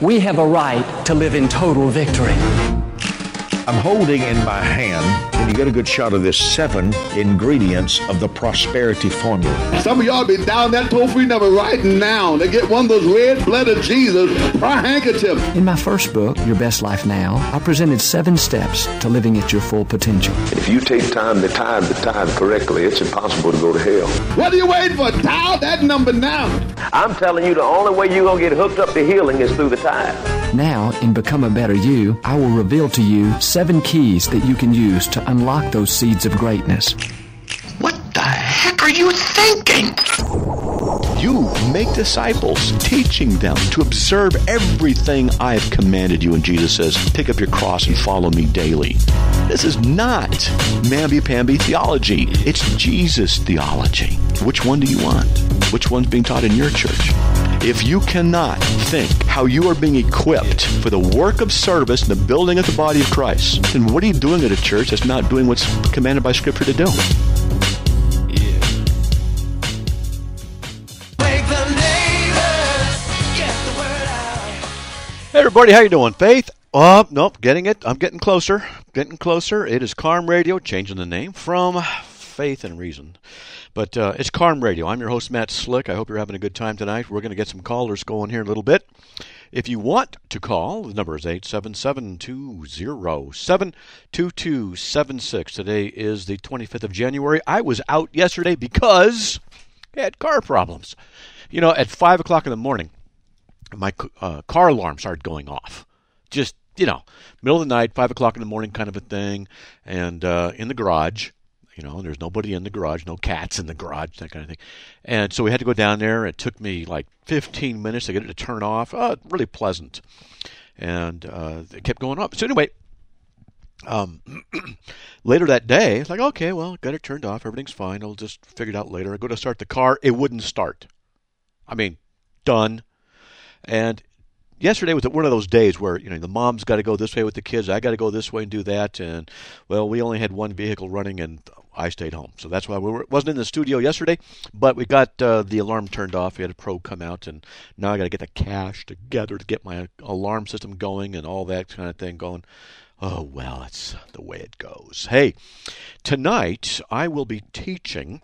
we have a right to live in total victory. I'm holding in my hand, and you get a good shot of this, 7 ingredients of the prosperity formula. Some of y'all be down that toll-free number right now. They get one of those red blood of Jesus handkerchiefs. In my first book, Your Best Life Now, I presented 7 steps to living at your full potential. If you take time to tithe the tithe correctly, it's impossible to go to hell. What are you waiting for? Dial that number now. I'm telling you, the only way you're going to get hooked up to healing is through the tithe. Now, in Become a Better You, I will reveal to you 7 keys that you can use to unlock those seeds of greatness. What the heck are you thinking? You make disciples, teaching them to observe everything I have commanded you. And Jesus says, pick up your cross and follow me daily. This is not mamby-pamby theology. It's Jesus theology. Which one do you want? Which one's being taught in your church? If you cannot think how you are being equipped for the work of service and the building of the body of Christ, then what are you doing at a church that's not doing what's commanded by Scripture to do? Hey everybody, how you doing? Faith? Nope, getting it. I'm getting closer. Getting closer. It is Carm Radio, changing the name from Faith and Reason. But it's Carm Radio. I'm your host, Matt Slick. I hope you're having a good time tonight. We're going to get some callers going here in a little bit. If you want to call, the number is 877-207-2276. Today is the 25th of January. I was out yesterday because I had car problems. You know, at 5 o'clock in the morning, my car alarm started going off. Just, you know, middle of the night, 5 o'clock in the morning kind of a thing. And in the garage, you know, there's nobody in the garage, no cats in the garage, that kind of thing. And so we had to go down there. It took me like 15 minutes to get it to turn off. Really pleasant. And it kept going off. So anyway, later that day, it's like, okay, well, got it turned off. Everything's fine. I'll just figure it out later. I go to start the car. It wouldn't start. I mean, done. And yesterday was one of those days where, you know, the mom's got to go this way with the kids. I got to go this way and do that. And, well, we only had one vehicle running, and I stayed home. So that's why wasn't in the studio yesterday. But we got the alarm turned off. We had a pro come out, and now I got to get the cash together to get my alarm system going and all that kind of thing going. Oh, well, that's the way it goes. Hey, tonight I will be teaching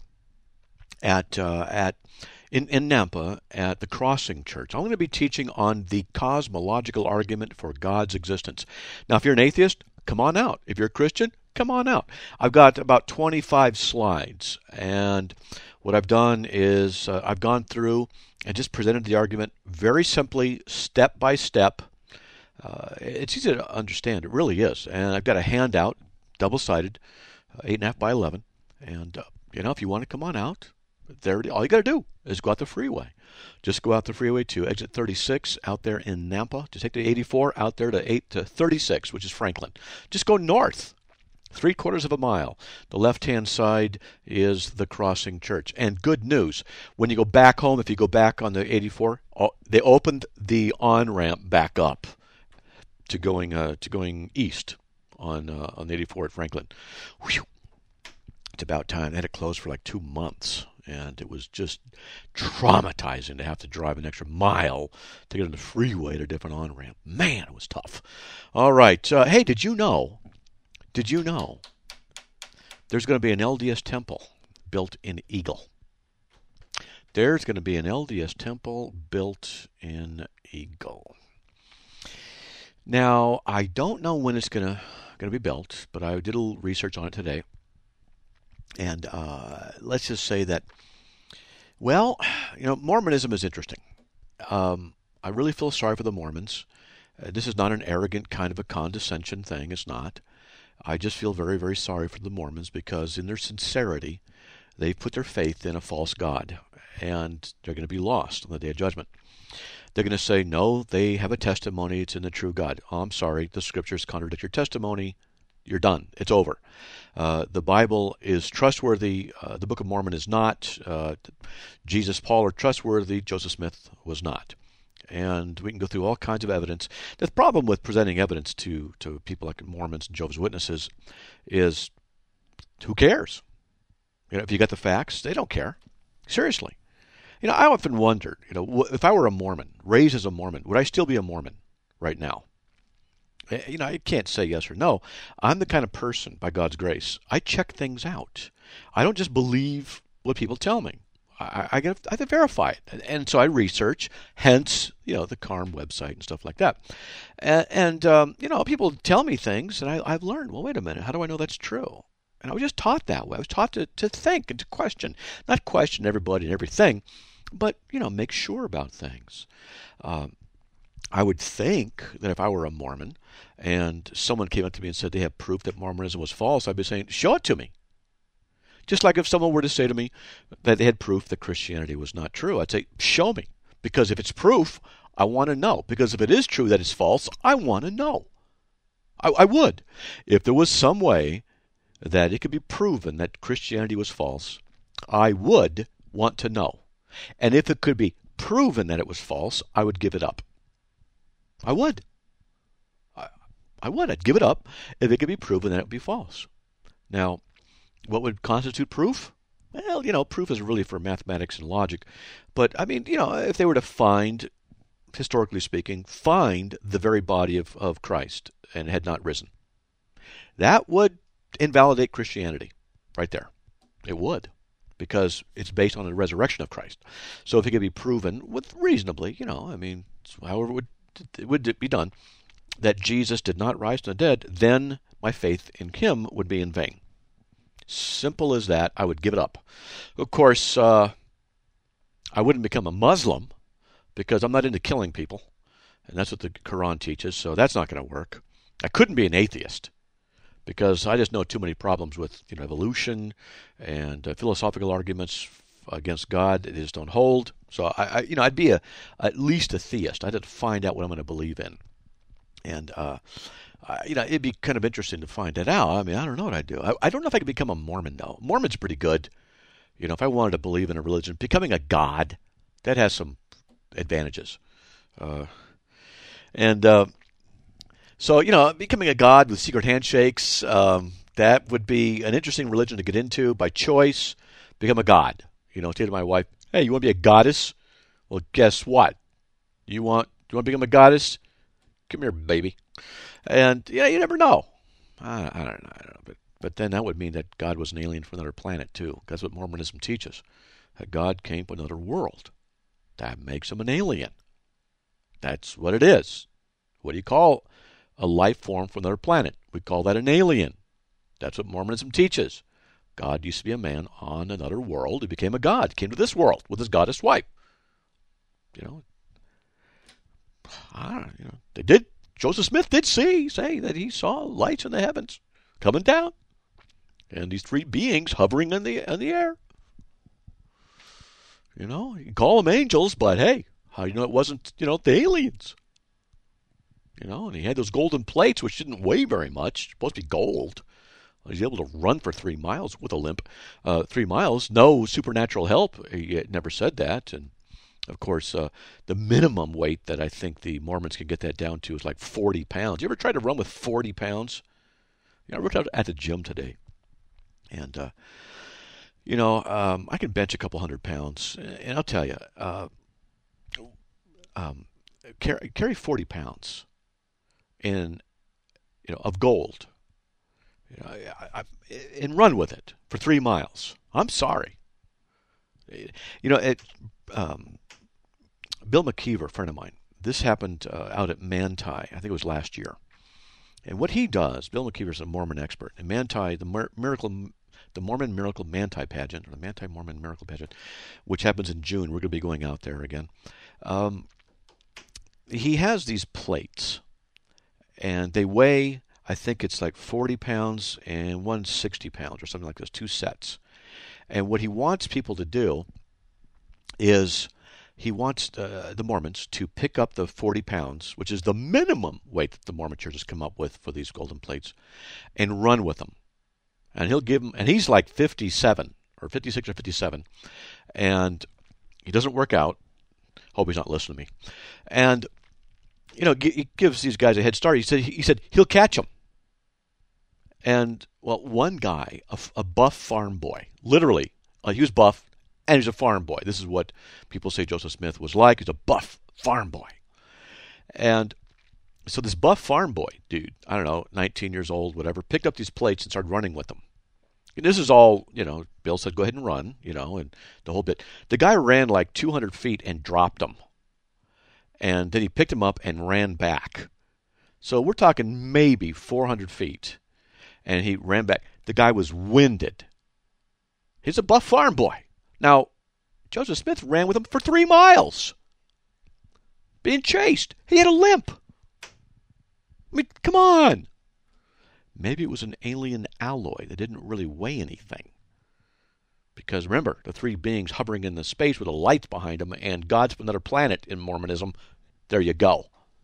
in Nampa at the Crossing Church. I'm going to be teaching on the cosmological argument for God's existence. Now, if you're an atheist, come on out. If you're a Christian, come on out. I've got about 25 slides, and what I've done is I've gone through and just presented the argument very simply, step by step. It's easy to understand. It really is. And I've got a handout, double-sided, 8.5 by 11. And, you know, if you want to come on out, there, all you got to do is go out the freeway. Just go out the freeway to exit 36 out there in Nampa. Just take the 84 out there to 36, which is Franklin. Just go north, 3/4 of a mile. The left-hand side is the Crossing Church. And good news, when you go back home, if you go back on the 84, they opened the on-ramp back up to going east on the 84 at Franklin. Whew. It's about time. They had it closed for like 2 months. And it was just traumatizing to have to drive an extra mile to get on the freeway to a different on-ramp. Man, it was tough. All right. Hey, did you know there's going to be an LDS temple built in Eagle? There's going to be an LDS temple built in Eagle. Now, I don't know when it's going to be built, but I did a little research on it today. And let's just say that, well, you know, Mormonism is interesting. I really feel sorry for the Mormons. This is not an arrogant kind of a condescension thing. It's not. I just feel very, very sorry for the Mormons because in their sincerity, they've put their faith in a false god, and they're going to be lost on the Day of Judgment. They're going to say, no, they have a testimony. It's in the true God. Oh, I'm sorry. The Scriptures contradict your testimony. You're done. It's over. The Bible is trustworthy. The Book of Mormon is not. Jesus, Paul are trustworthy. Joseph Smith was not. And we can go through all kinds of evidence. The problem with presenting evidence to people like Mormons and Jehovah's Witnesses is, who cares? You know, if you got the facts, they don't care. Seriously. You know, I often wondered, you know, if I were a Mormon, raised as a Mormon, would I still be a Mormon? right now. I can't say yes or no. I'm the kind of person, by God's grace, I check things out. I don't just believe what people tell me. I have to verify it. And so I research, hence, the CARM website and stuff like that. And people tell me things, and I've learned, well, wait a minute, how do I know that's true? And I was just taught that way. I was taught to think and to question. Not question everybody and everything, but, make sure about things. I would think that if I were a Mormon and someone came up to me and said they have proof that Mormonism was false, I'd be saying, show it to me. Just like if someone were to say to me that they had proof that Christianity was not true, I'd say, show me. Because if it's proof, I want to know. Because if it is true that it's false, I want to know. I would. If there was some way that it could be proven that Christianity was false, I would want to know. And if it could be proven that it was false, I would give it up. I would. I would. I'd give it up if it could be proven that it would be false. Now, what would constitute proof? Well, proof is really for mathematics and logic. But, if they were to find, historically speaking, find the very body of Christ and had not risen, that would invalidate Christianity right there. It would, because it's based on the resurrection of Christ. So if it could be proven with reasonably, however it would be done, that Jesus did not rise from the dead, then my faith in him would be in vain. Simple as that. I would give it up. Of course, I wouldn't become a Muslim because I'm not into killing people, and that's what the Quran teaches, so that's not going to work. I couldn't be an atheist because I just know too many problems with evolution and philosophical arguments against God that just don't hold. So I'd be at least a theist. I'd have to find out what I'm going to believe in, and it'd be kind of interesting to find that out. I don't know what I'd do. I don't know if I could become a Mormon though. Mormon's pretty good. If I wanted to believe in a religion, becoming a god, that has some advantages, So, becoming a god with secret handshakes, that would be an interesting religion to get into by choice. Become a god. Say to my wife, hey, you want to be a goddess? Well, guess what? You want to become a goddess? Come here, baby. And, you never know. I don't know. But then that would mean that God was an alien from another planet, too. That's what Mormonism teaches. That God came from another world. That makes him an alien. That's what it is. What do you call a life form from another planet? We call that an alien. That's what Mormonism teaches. God used to be a man on another world. He became a god. Came to this world with his goddess wife. They did. Joseph Smith did say that he saw lights in the heavens coming down, and these three beings hovering in the air. You call them angels, but hey, how do you know it wasn't the aliens? And he had those golden plates, which didn't weigh very much. Supposed to be gold. He was able to run for 3 miles with a limp. 3 miles, no supernatural help. He never said that. And, of course, the minimum weight that I think the Mormons can get that down to is like 40 pounds. You ever tried to run with 40 pounds? I worked out at the gym today. And, I can bench a couple 100 pounds. And I'll tell you, carry 40 pounds of gold, and run with it for 3 miles. I'm sorry. Bill McKeever, a friend of mine, this happened out at Manti, I think it was last year. And what he does, Bill McKeever is a Mormon expert, and Manti, the Mormon Miracle Manti pageant, or the Manti Mormon Miracle pageant, which happens in June. We're going to be going out there again. He has these plates, and they weigh, I think it's like 40 pounds and 160 pounds or something like this, 2 sets. And what he wants people to do is he wants the Mormons to pick up the 40 pounds, which is the minimum weight that the Mormon Church has come up with for these golden plates, and run with them. And he'll give them, and he's like 57 or 56 or 57, and he doesn't work out. Hope he's not listening to me. And he gives these guys a head start. He said he'll catch them. And well, one guy, a buff farm boy, literally, he was buff and he was a farm boy. This is what people say Joseph Smith was like. He's a buff farm boy. And So this buff farm boy dude, I don't know, 19 years old, whatever, picked up these plates and started running with them. And this is all, Bill said, go ahead and run, and the whole bit. The guy ran like 200 feet and dropped them. And then he picked him up and ran back. So we're talking maybe 400 feet. And he ran back. The guy was winded. He's a buff farm boy. Now, Joseph Smith ran with him for 3 miles. Being chased. He had a limp. I mean, come on. Maybe it was an alien alloy that didn't really weigh anything. Because remember, the 3 beings hovering in the space with the lights behind them and God's from another planet in Mormonism. There you go.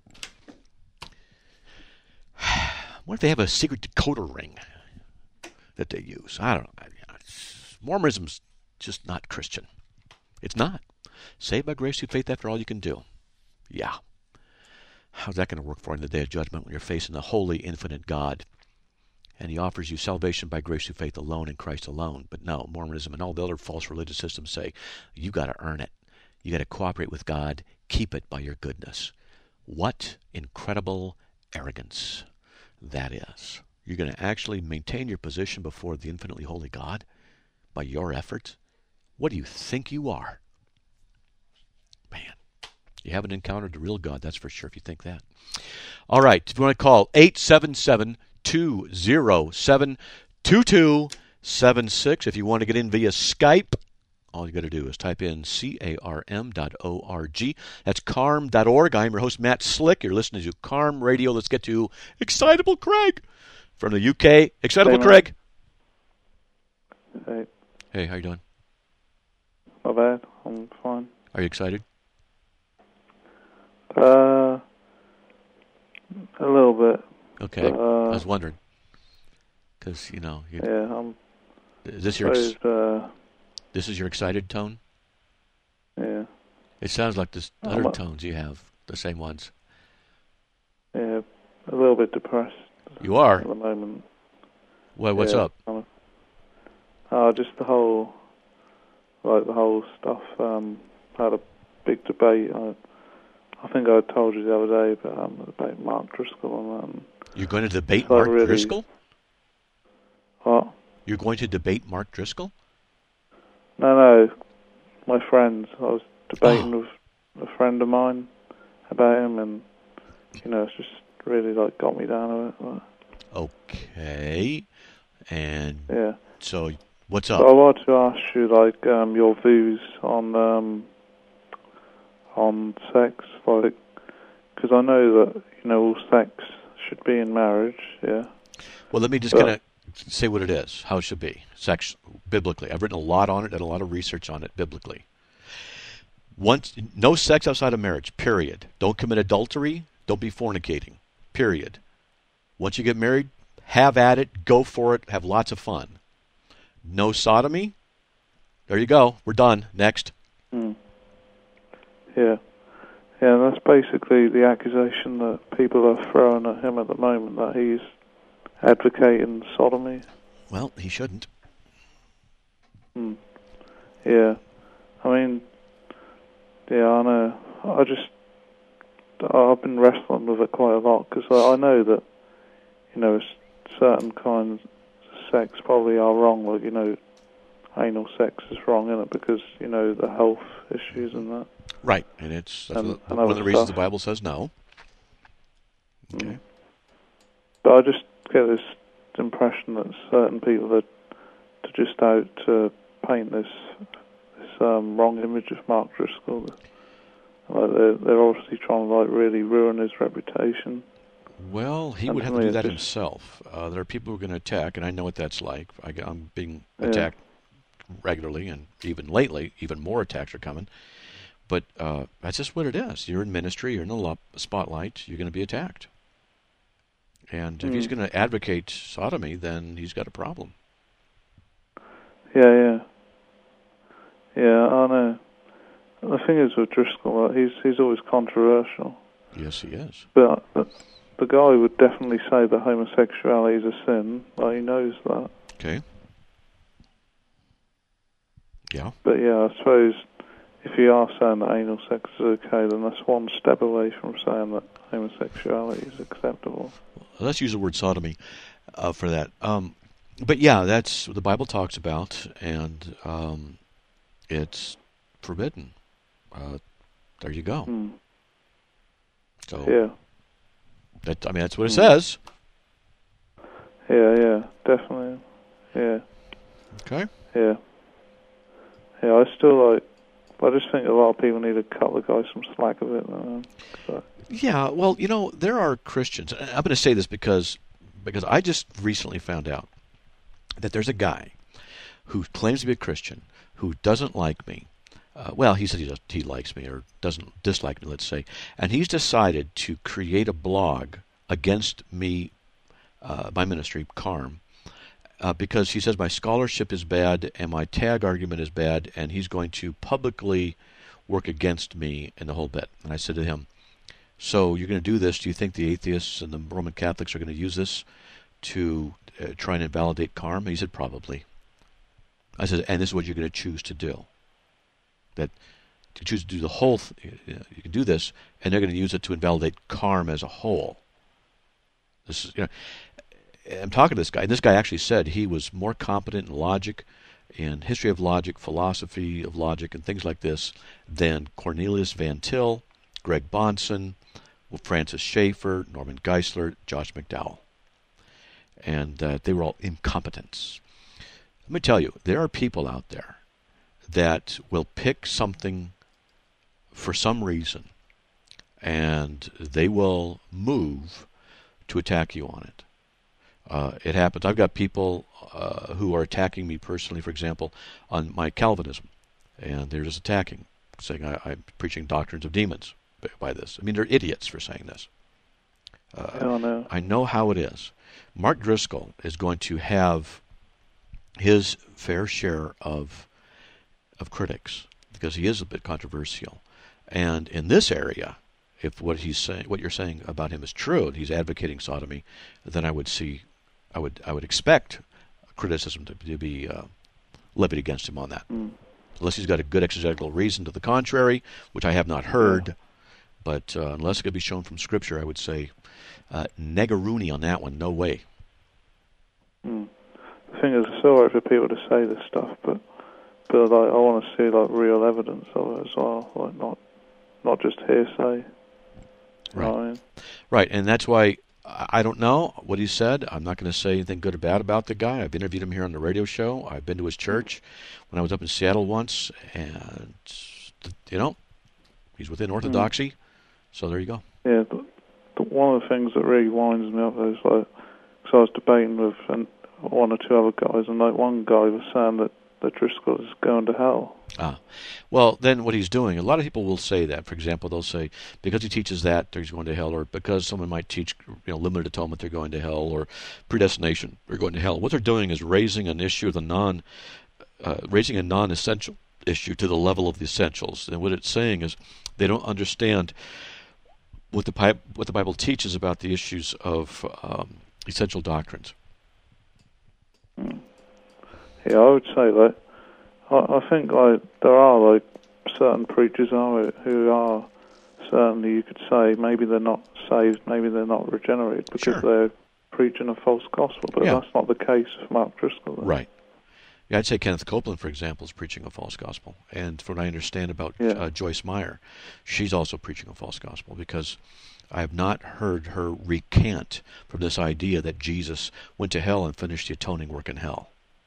What if they have a secret decoder ring that they use? I don't know. Mormonism's just not Christian. It's not. Saved by grace through faith after all you can do. Yeah. How's that going to work for you in the day of judgment when you're facing the holy, infinite God? And he offers you salvation by grace through faith alone in Christ alone. But no, Mormonism and all the other false religious systems say, you got to earn it. You got to cooperate with God. Keep it by your goodness. What incredible arrogance that is. You're going to actually maintain your position before the infinitely holy God by your efforts? What do you think you are? Man, you haven't encountered the real God, that's for sure, if you think that. All right, if you want to call, 877-207-2276. If you want to get in via Skype, all you got to do is type in carm.org. That's carm.org. I'm your host, Matt Slick. You're listening to Carm Radio. Let's get to Excitable Craig from the UK. Excitable Craig. Hey. Hey, how you doing? Not bad. I'm fine. Are you excited? A little bit. Okay. I was wondering. Because, yeah, is this this is your excited tone? Yeah. It sounds like the other tones you have, the same ones. Yeah, a little bit depressed. You are? At the moment. Well, what's up? Just the whole stuff. Had a big debate. I think I told you the other day about Mark Driscoll and that. You're going to debate Mark Driscoll? What? You're going to debate Mark Driscoll? No. My friends. I was debating with a friend of mine about him, and it's just really got me down a bit. Okay. And yeah. So what's up? So I wanted to ask you your views on sex, because I know that all sex should be in marriage. Yeah. Well, let me just kind of say what it is, how it should be. Sex, biblically. I've written a lot on it, done a lot of research on it biblically. No sex outside of marriage, period. Don't commit adultery, don't be fornicating, period. Once you get married, have at it, go for it, have lots of fun. No sodomy, there you go, we're done, next. Yeah, that's basically the accusation that people are throwing at him at the moment, that he's advocating sodomy. Well, he shouldn't. Yeah. I mean, yeah, I know. I've been wrestling with it quite a lot, because I know that, certain kinds of sex probably are wrong, anal sex is wrong, isn't it? Because, the health issues and that. Right, and that's one of the reasons the Bible says no. Okay. But I just get this impression that certain people are just out to paint this wrong image of Mark Driscoll. They're obviously trying to really ruin his reputation. Well, he would have to do that himself. There are people who are going to attack, and I know what that's like. I'm being attacked regularly, and even lately, even more attacks are coming. But that's just what it is. You're in ministry, you're in the spotlight, you're going to be attacked. And if he's going to advocate sodomy, then he's got a problem. Yeah, I know. The thing is with Driscoll, he's always controversial. Yes, he is. But the guy would definitely say that homosexuality is a sin. He knows that. Okay. Yeah. But yeah, I suppose if you are saying that anal sex is okay, then that's one step away from saying that homosexuality is acceptable. Let's use the word sodomy for that. But yeah, that's what the Bible talks about, and it's forbidden. There you go. So Yeah. That's what it says. Yeah, definitely. Yeah. Okay. Yeah. Yeah, I just think a lot of people need to cut the guy some slack of it. So. Yeah, well, there are Christians. I'm going to say this because I just recently found out that there's a guy who claims to be a Christian who doesn't like me. He said he likes me or doesn't dislike me, let's say. And he's decided to create a blog against me, my ministry, CARM, because he says my scholarship is bad and my tag argument is bad, and he's going to publicly work against me and the whole bit. And I said to him, so you're going to do this? Do you think the atheists and the Roman Catholics are going to use this to try and invalidate CARM? He said, probably. I said, and this is what you're going to choose to do. That you choose to do the whole you can do this, and they're going to use it to invalidate CARM as a whole. This is, I'm talking to this guy, and this guy actually said he was more competent in logic, in history of logic, philosophy of logic, and things like this than Cornelius Van Til, Greg Bahnsen, Francis Schaeffer, Norman Geisler, Josh McDowell. And they were all incompetents. Let me tell you, there are people out there that will pick something for some reason, and they will move to attack you on it. It happens. I've got people who are attacking me personally, for example, on my Calvinism, and they're just attacking, saying I'm preaching doctrines of demons by this. I mean, they're idiots for saying this. I know how it is. Mark Driscoll is going to have his fair share of critics because he is a bit controversial, and in this area, if what you're saying about him is true, and he's advocating sodomy, then I would expect criticism to be levied against him on that, unless he's got a good exegetical reason to the contrary, which I have not heard. But unless it could be shown from Scripture, I would say negaroony on that one. No way. The thing is, it's all right for people to say this stuff, but I want to see real evidence of it as well, not just hearsay. Right. Right, and that's why I don't know what he said. I'm not going to say anything good or bad about the guy. I've interviewed him here on the radio show. I've been to his church when I was up in Seattle once, and he's within orthodoxy. So there you go. Yeah, one of the things that really winds me up is because I was debating with one or two other guys, and one guy was saying that Driscoll is going to hell. Well, then what he's doing, a lot of people will say that. For example, they'll say because he teaches that, he's going to hell, or because someone might teach limited atonement, they're going to hell, or predestination, they're going to hell. What they're doing is raising an issue, raising a non-essential issue to the level of the essentials. And what it's saying is they don't understand what the Bible teaches about the issues of essential doctrines. Yeah, I would say that. I think there are certain preachers who are certainly, you could say, maybe they're not saved, maybe they're not regenerated because they're preaching a false gospel. But that's not the case for Mark Driscoll. Right. Yeah, I'd say Kenneth Copeland, for example, is preaching a false gospel. And from what I understand about Joyce Meyer, she's also preaching a false gospel because I have not heard her recant from this idea that Jesus went to hell and finished the atoning work in hell.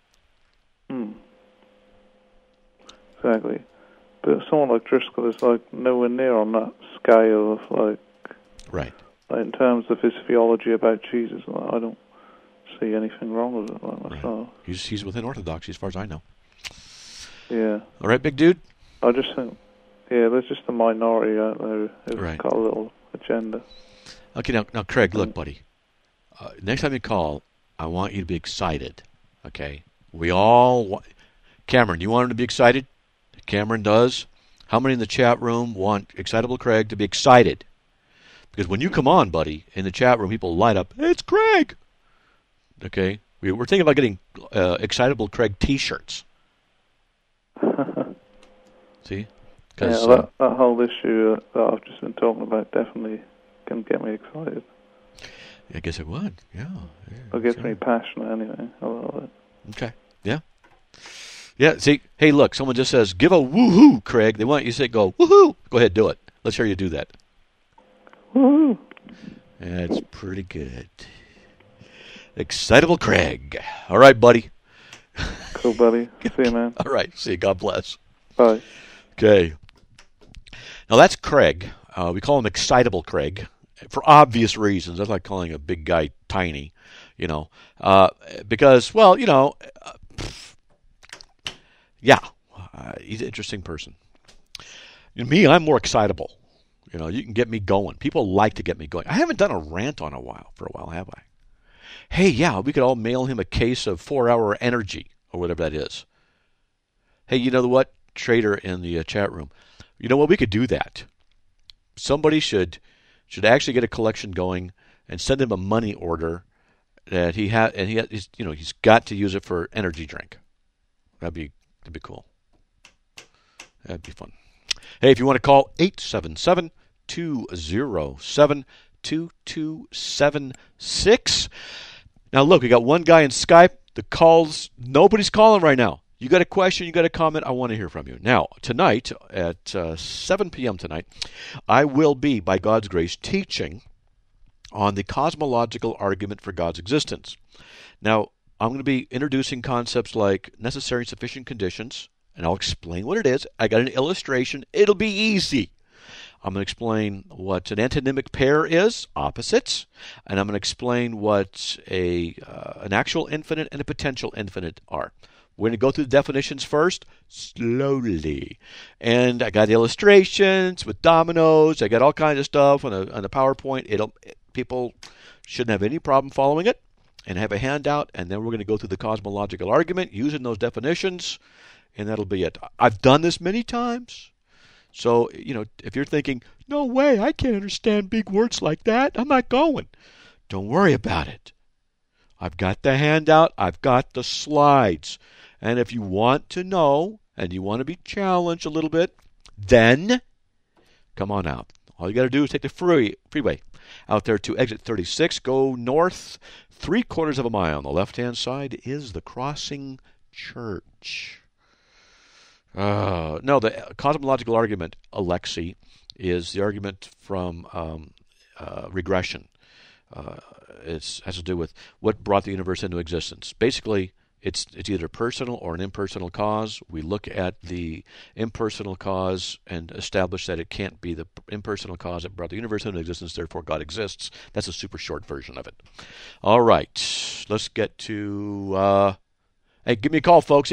Exactly. But someone like Driscoll is nowhere near on that scale of right. In terms of his theology about Jesus, I don't see anything wrong with it myself. Right. He's within orthodoxy as far as I know. Yeah. All right, big dude? I just think, there's just a minority out there who've got a little agenda. Okay, now Craig, look, buddy. Next time you call, I want you to be excited, okay? We all want... Cameron, you want him to be excited? Cameron does. How many in the chat room want Excitable Craig to be excited? Because when you come on, buddy, in the chat room, people light up, it's Craig! Okay? We're thinking about getting Excitable Craig T-shirts. See? That whole issue that I've just been talking about definitely can get me excited. I guess it would. Yeah. It gets me passionate anyway. I love it. Okay. Yeah. Yeah. See, hey, look, someone just says, give a woohoo, Craig. They want you to say, go, woohoo. Go ahead, do it. Let's hear you do that. Woohoo. That's pretty good. Excitable Craig. All right, buddy. Cool, buddy. See you, man. All right. See you. God bless. Bye. Okay. Now, that's Craig. We call him Excitable Craig for obvious reasons. That's like calling a big guy tiny, because, well, he's an interesting person. Me, I'm more excitable. You can get me going. People like to get me going. I haven't done a rant for a while, have I? Hey, yeah, we could all mail him a case of 4-Hour Energy or whatever that is. Hey, you know what? Trader in the chat room. You know what? We could do that. Somebody should actually get a collection going and send him a money order that he's got to use it for energy drink. That'd be cool. That'd be fun. Hey, if you want to call 877-207-2276. Now look, we got one guy in Skype. The calls, nobody's calling right now. You got a question, you got a comment, I want to hear from you. Now, tonight at 7 p.m. tonight, I will be, by God's grace, teaching on the cosmological argument for God's existence. Now, I'm going to be introducing concepts like necessary and sufficient conditions, and I'll explain what it is. I got an illustration. It'll be easy. I'm going to explain what an antonymic pair is, opposites, and I'm going to explain what an actual infinite and a potential infinite are. We're going to go through the definitions first, slowly. And I got illustrations with dominoes. I got all kinds of stuff on the PowerPoint. People shouldn't have any problem following it. And have a handout. And then we're going to go through the cosmological argument using those definitions. And that'll be it. I've done this many times. So, if you're thinking, no way, I can't understand big words like that. I'm not going. Don't worry about it. I've got the handout. I've got the slides. And if you want to know and you want to be challenged a little bit, then come on out. All you got to do is take the freeway out there to exit 36. Go north 3/4 of a mile. On the left-hand side is the Crossing Church. No, the cosmological argument, Alexi, is the argument from regression. It has to do with what brought the universe into existence. Basically, it's either personal or an impersonal cause. We look at the impersonal cause and establish that it can't be the impersonal cause that brought the universe into existence, therefore God exists. That's a super short version of it. All right, let's get to... hey, give me a call, folks,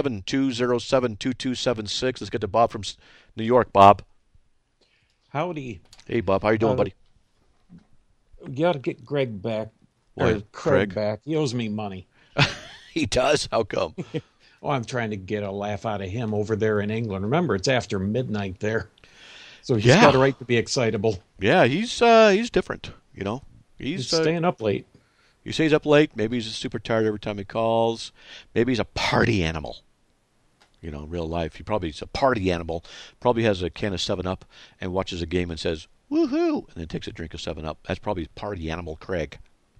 877-207-2276. Let's get to Bob from New York. Bob. Howdy. Hey, Bob. How you doing, buddy? You got to get Greg back. Craig back. He owes me money. He does? How come? I'm trying to get a laugh out of him over there in England. Remember, it's after midnight there. So he's got a right to be excitable. Yeah, he's different, He's staying up late. He stays up late. Maybe he's super tired every time he calls. Maybe he's a party animal. In real life, he's a party animal. Probably has a can of 7-Up and watches a game and says, woohoo, and then takes a drink of 7-Up. That's probably party animal Craig.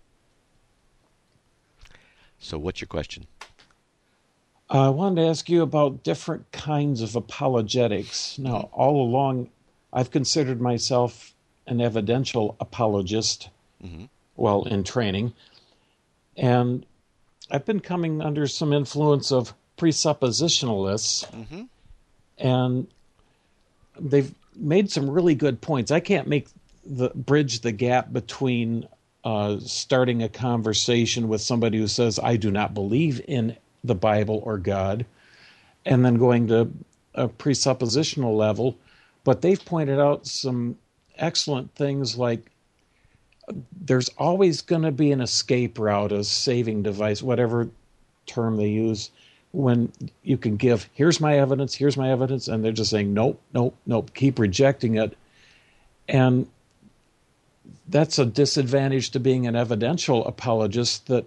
So what's your question? I wanted to ask you about different kinds of apologetics. Now, all along, I've considered myself an evidential apologist, in training. And I've been coming under some influence of presuppositionalists, and they've made some really good points. I can't bridge the gap between starting a conversation with somebody who says, I do not believe in the Bible or God, and then going to a presuppositional level. But they've pointed out some excellent things like there's always going to be an escape route, a saving device, whatever term they use, when you can give, here's my evidence, and they're just saying, nope, keep rejecting it. And that's a disadvantage to being an evidential apologist, that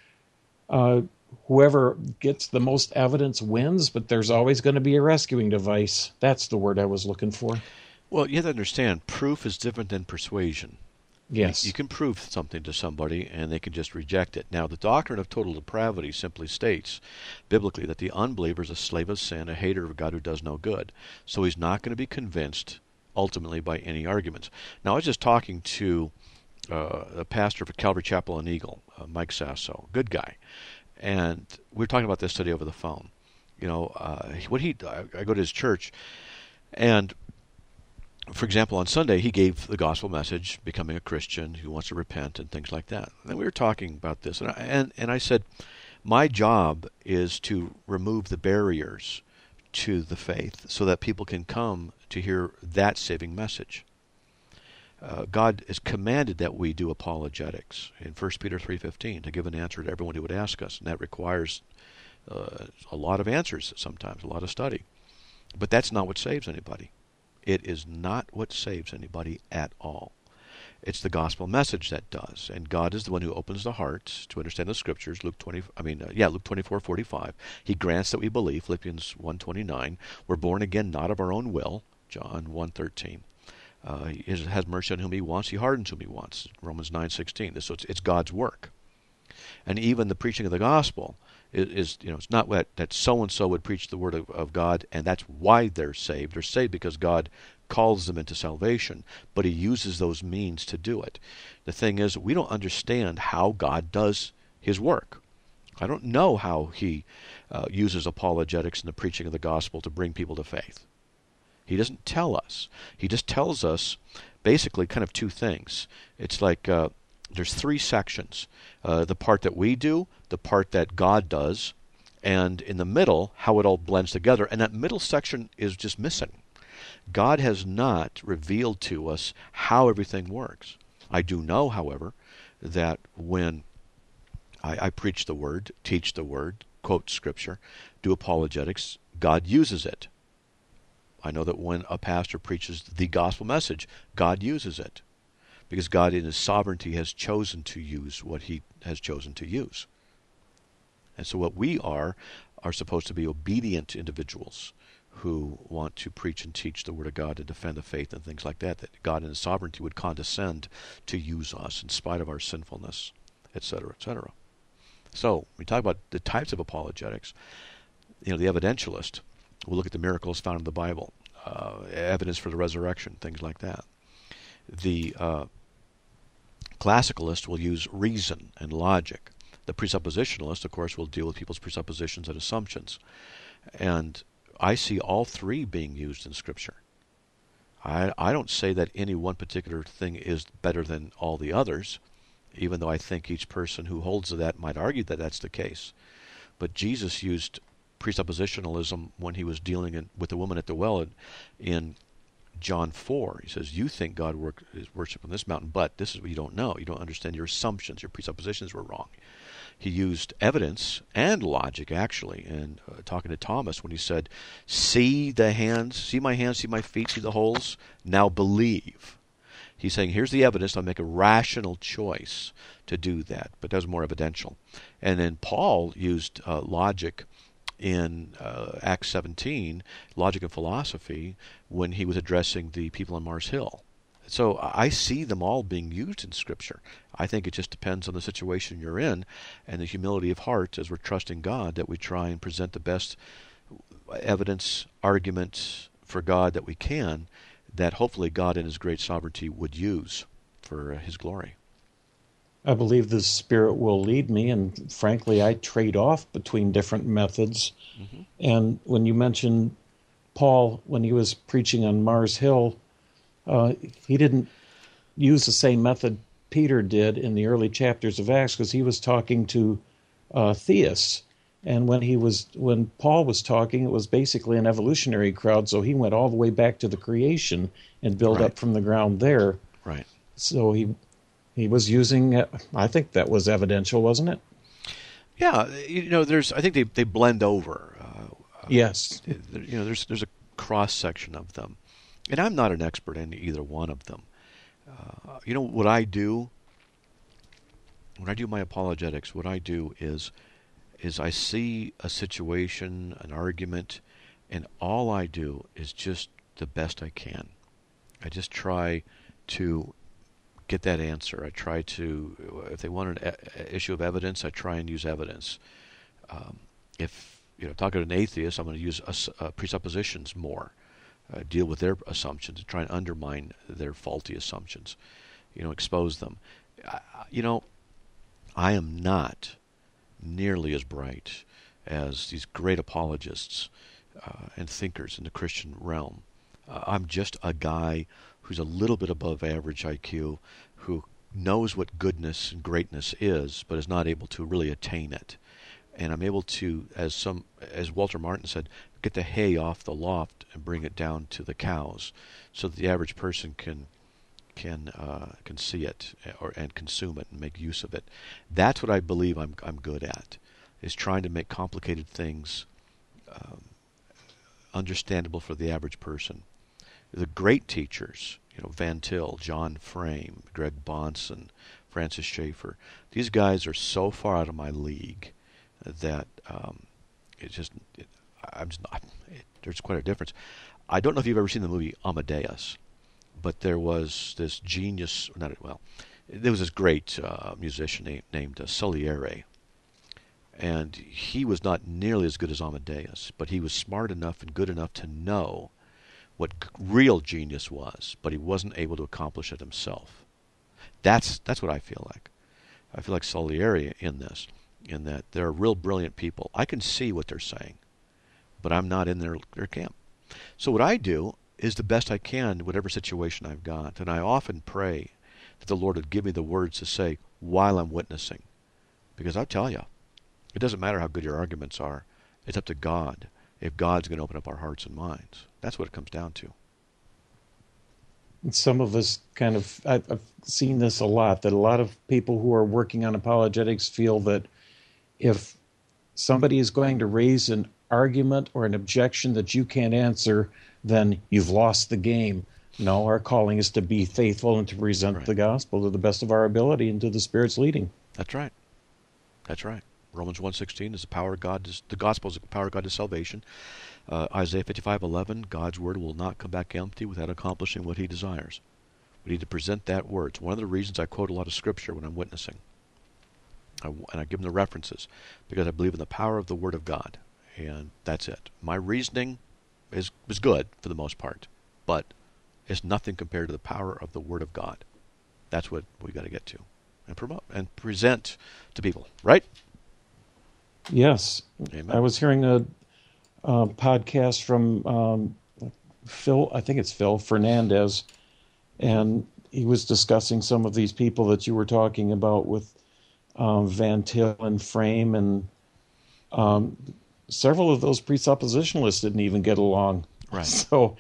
whoever gets the most evidence wins, but there's always going to be a rescuing device. That's the word I was looking for. Well, you have to understand, proof is different than persuasion. Yes. You can prove something to somebody and they can just reject it. Now, the doctrine of total depravity simply states, biblically, that the unbeliever is a slave of sin, a hater of God who does no good. So he's not going to be convinced ultimately by any arguments. Now, I was just talking to a pastor for Calvary Chapel and Eagle, Mike Sasso, good guy. And we were talking about this today over the phone. I go to his church, and for example, on Sunday, he gave the gospel message, becoming a Christian who wants to repent and things like that. And we were talking about this, and I said, my job is to remove the barriers to the faith so that people can come to hear that saving message. God has commanded that we do apologetics in 1 Peter 3:15 to give an answer to everyone who would ask us, and that requires a lot of answers sometimes, a lot of study. But that's not what saves anybody. It is not what saves anybody at all. It's the gospel message that does, and God is the one who opens the hearts to understand the Scriptures. Luke 24:45. He grants that we believe. Philippians 1:29. We're born again, not of our own will. John 1:13. He has mercy on whom He wants. He hardens whom He wants. Romans 9:16. So it's God's work, and even the preaching of the gospel is it's not that so and so would preach the word of God, and that's why they're saved. They're saved because God calls them into salvation, but He uses those means to do it. The thing is, we don't understand how God does His work. I don't know how He uses apologetics and the preaching of the gospel to bring people to faith. He doesn't tell us. He just tells us basically kind of two things. It's like there's three sections. The part that we do, the part that God does, and in the middle, how it all blends together. And that middle section is just missing. God has not revealed to us how everything works. I do know, however, that when I preach the Word, teach the Word, quote Scripture, do apologetics, God uses it. I know that when a pastor preaches the gospel message, God uses it. Because God in His sovereignty has chosen to use what He has chosen to use. And so what we are supposed to be obedient individuals who want to preach and teach the Word of God and defend the faith and things like that God in His sovereignty would condescend to use us in spite of our sinfulness, etc., etc. So, when we talk about the types of apologetics, the evidentialist will look at the miracles found in the Bible, evidence for the resurrection, things like that. The classicalist will use reason and logic. The presuppositionalist, of course, will deal with people's presuppositions and assumptions. And I see all three being used in Scripture. I don't say that any one particular thing is better than all the others, even though I think each person who holds to that might argue that that's the case. But Jesus used presuppositionalism when He was dealing with the woman at the well in John 4. He says, you think God is worshipped on this mountain, but this is what you don't know. You don't understand your assumptions. Your presuppositions were wrong. He used evidence and logic, actually, in talking to Thomas when He said, see the hands, see my hands, see my feet, see the holes, now believe. He's saying, here's the evidence, I'll make a rational choice to do that. But that was more evidential. And then Paul used logic in Acts 17, logic and philosophy, when he was addressing the people on Mars Hill. So I see them all being used in Scripture. I think it just depends on the situation you're in and the humility of heart as we're trusting God that we try and present the best evidence, argument for God that we can, that hopefully God in His great sovereignty would use for His glory. I believe the Spirit will lead me, and frankly, I trade off between different methods. Mm-hmm. And when you mentioned Paul, when he was preaching on Mars Hill, he didn't use the same method Peter did in the early chapters of Acts, because he was talking to theists. And when Paul was talking, it was basically an evolutionary crowd, so he went all the way back to the creation and built up from the ground there. Right. So he was using, I think that was evidential, wasn't it? Yeah, I think they blend over. Yes. There's a cross section of them, and I'm not an expert in either one of them. What I do when I do my apologetics, what I do is I see a situation, an argument, and all I do is just the best I can. I just try to get that answer. I try to, if they want an issue of evidence, I try and use evidence. If talking to an atheist, I'm going to use presuppositions more. Deal with their assumptions and try and undermine their faulty assumptions. Expose them. I am not nearly as bright as these great apologists and thinkers in the Christian realm. I'm just a guy who's a little bit above average IQ, who knows what goodness and greatness is, but is not able to really attain it. And I'm able to, as Walter Martin said, get the hay off the loft and bring it down to the cows, so that the average person can see it and consume it and make use of it. That's what I believe I'm good at, is trying to make complicated things understandable for the average person. The great teachers, Van Til, John Frame, Greg Bahnsen, Francis Schaeffer, these guys are so far out of my league that there's quite a difference. I don't know if you've ever seen the movie Amadeus, but there was this genius, there was this great musician named Salieri, and he was not nearly as good as Amadeus, but he was smart enough and good enough to know what real genius was, but he wasn't able to accomplish it himself. That's what I feel like. I feel like Salieri in this, in that they're real brilliant people. I can see what they're saying, but I'm not in their camp. So what I do is the best I can in whatever situation I've got, and I often pray that the Lord would give me the words to say while I'm witnessing. Because I'll tell you, it doesn't matter how good your arguments are. It's up to God if God's going to open up our hearts and minds. That's what it comes down to. Some of us I've seen this a lot, that a lot of people who are working on apologetics feel that if somebody is going to raise an argument or an objection that you can't answer, then you've lost the game. No, our calling is to be faithful and to present the gospel to the best of our ability and to the Spirit's leading. That's right. That's right. Romans 1:16 is the power of God. The gospel is the power of God to salvation. Isaiah 55:11, God's word will not come back empty without accomplishing what He desires. We need to present that word. It's one of the reasons I quote a lot of Scripture when I'm witnessing. And I give them the references because I believe in the power of the Word of God. And that's it. My reasoning is good for the most part, but it's nothing compared to the power of the Word of God. That's what we got to get to and promote and present to people, right? Yes. Amen. I was hearing a podcast from Phil, I think it's Phil Fernandez, and he was discussing some of these people that you were talking about with Van Til and Frame, and several of those presuppositionalists didn't even get along. Right. So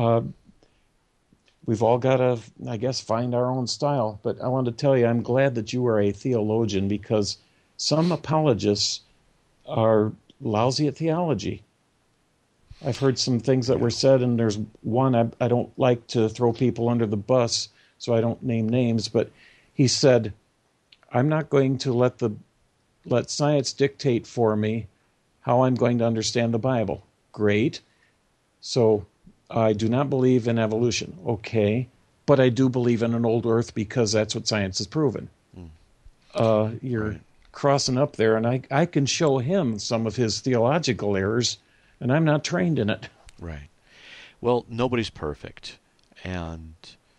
we've all got to, I guess, find our own style. But I want to tell you, I'm glad that you are a theologian, because some apologists are lousy at theology. I've heard some things that were said, and there's one, I don't like to throw people under the bus, so I don't name names, but he said, I'm not going to let science dictate for me how I'm going to understand the Bible. Great. So I do not believe in evolution. Okay. But I do believe in an old earth because that's what science has proven. You're crossing up there, and I can show him some of his theological errors, and I'm not trained in it. Right. Well, nobody's perfect. And,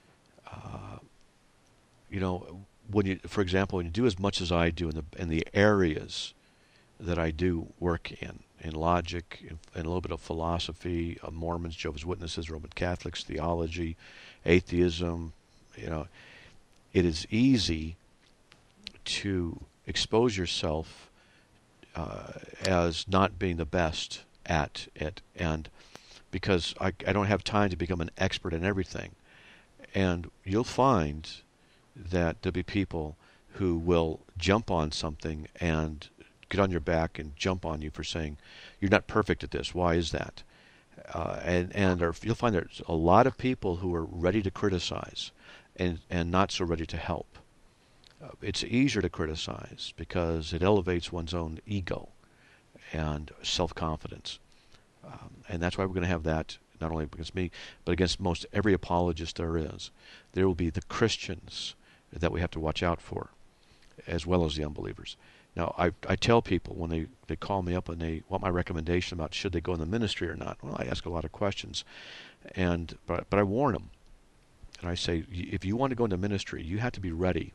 when you, for example, when you do as much as I do in the areas that I do work in logic, in a little bit of philosophy, Mormons, Jehovah's Witnesses, Roman Catholics, theology, atheism, it is easy to expose yourself as not being the best at it, and because I don't have time to become an expert in everything. And you'll find that there'll be people who will jump on something and get on your back and jump on you for saying, you're not perfect at this. Why is that? You'll find there's a lot of people who are ready to criticize and not so ready to help. It's easier to criticize because it elevates one's own ego and self-confidence. And that's why we're going to have that not only against me, but against most every apologist there is. There will be the Christians that we have to watch out for, as well as the unbelievers. Now, I tell people when they call me up and they want my recommendation about should they go in the ministry or not. Well, I ask a lot of questions, but I warn them, and I say, if you want to go into ministry, you have to be ready